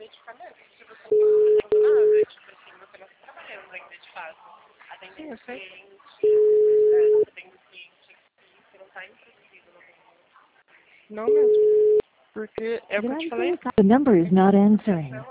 medicamento. Se você não tá fazendo nada, tipo assim, você não tá trabalhando ainda de fato. Sim, eu Atendendo sei. cliente, atendendo cliente aqui, você não tá introduzido no mundo. Não mesmo. Porque é o que eu te falei. The number is not answering.